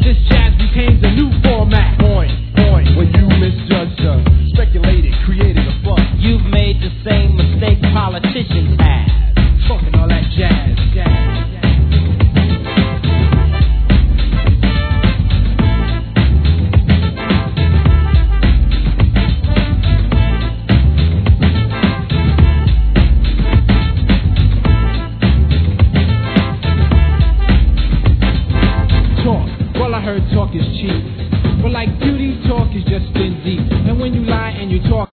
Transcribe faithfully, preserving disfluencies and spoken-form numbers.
This jazz became the new format. Point, point, when you misjudged us, speculated, created a fuss. You've made the same mistake politicians have. Fucking all that jazz, jazz, jazz. I heard talk is cheap, but like beauty, talk is just skin deep. And when you lie and you talk